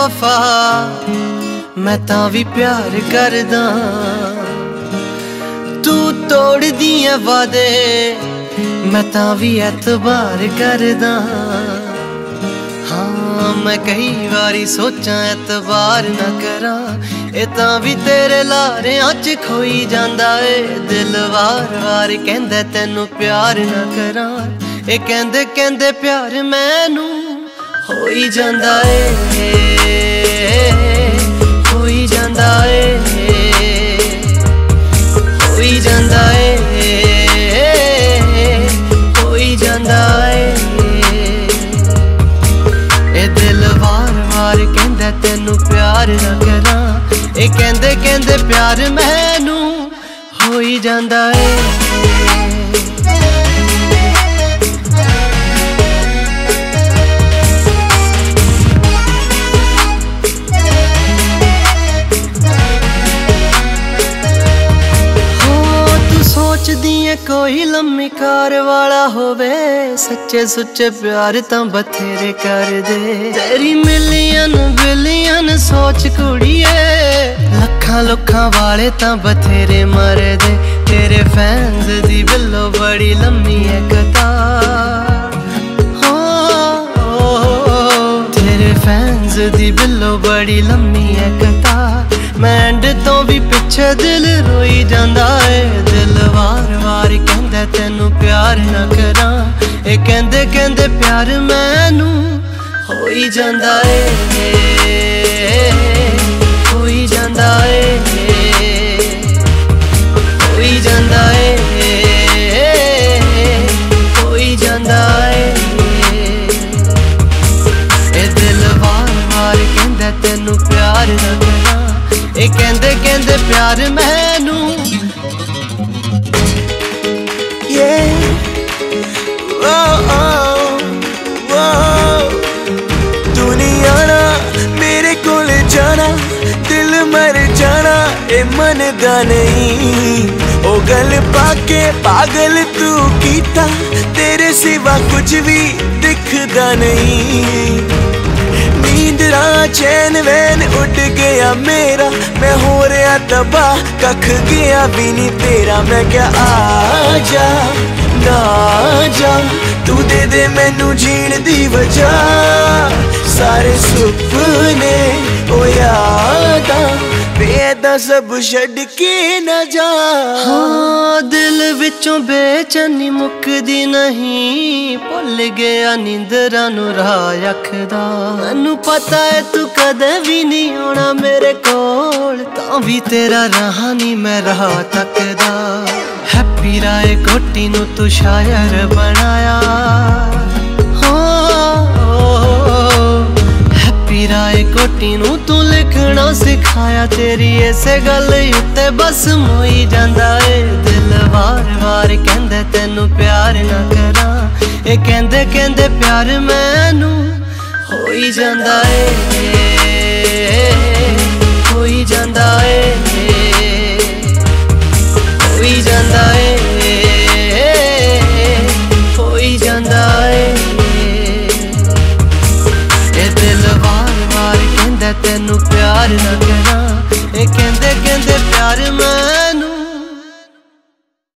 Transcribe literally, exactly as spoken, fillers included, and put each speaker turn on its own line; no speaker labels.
बेवफा मैं तां भी प्यार करदा। तू तोड़ दिए वादे मैं तां भी एतबार करदा। हाँ मैं कई बारी सोचा एतबार ना करा, ए तां भी तेरे लारियां च खोई जांदा ए। दिल वार वार कहंदा तैनू प्यार ना करा, ए कहंदे कहंदे प्यार मैनू होई जांदा ए, होई जांदा ए, होई जांदा ए, होई जांदा ए। ए दिल वार वार कहंदा तैनू प्यार ना करा, ए कहंदे कहंदे प्यार मैनू होई जांदा ए। दिए कोई लम्मी कार वाला होवे, सच्चे सुच्चे प्यार तां बथेरे कर दे। तेरी मिलियन बिलियन सोच कुड़िए, लखां लुखां वाले तां बथेरे मर दे। तेरे फैंस दी बिल्लो बड़ी लम्मी है कतार, हो, हो, हो तेरे फैंस दी बिल्लो बड़ी लम्मी है कतार। मैं एंड तो भी पिछे दिल रोई जांदा है। दिल वार वार कहंदा तैनू प्यार ना करा, ए कहंदे कहंदे प्यार मैनू होई जांदा है, होई जांदा है, होई जांदा है, होई जांदा है। ए दिल वार वार कहंदा तैनू प्यार ना करा, ए कहंदे कहंदे प्यार मैनू।
Yeah, oh, oh, oh. तू नहीं आना मेरे कोल जाना, दिल मर जाना ए मनदा नहीं। ओ गल पाके पागल तू कीता, तेरे सिवा कुछ भी दिखदा नहीं। नींदरा चैन वैन उड़ गया मेरा, मैं हो रहा तबाह कख गया भी नहीं तेरा। मैं क्या आ जा ना जा, तू दे दे मैनू जीण दी वजह। सारे सुपने ओ यादां बेदा सब छड़ के न जा।
हाँ दिल विचों बेचैनी मुकदी नहीं, भुल गया नींदरां नू राह अखदा। मैनू पता है तू कदे भी नहीं आना मेरे कोल, तां भी तेरा राह नहीं मैं राह तकदा। हैप्पी राय कोटी नू तू शायर बनाया, राय कोटी नू तू लिखना सिखाया। तेरी इसे गल उत्ते बस मोई जांदा ए। दिल वार वार कहंदे तैनू प्यार ना करा, ए कहंदे कहंदे प्यार मैनू होई जांदा ए, होई जांदा ए, होई जांदा ए, होई जांदा ए। ए दिल वार वार कहंदा तैनू प्यार ना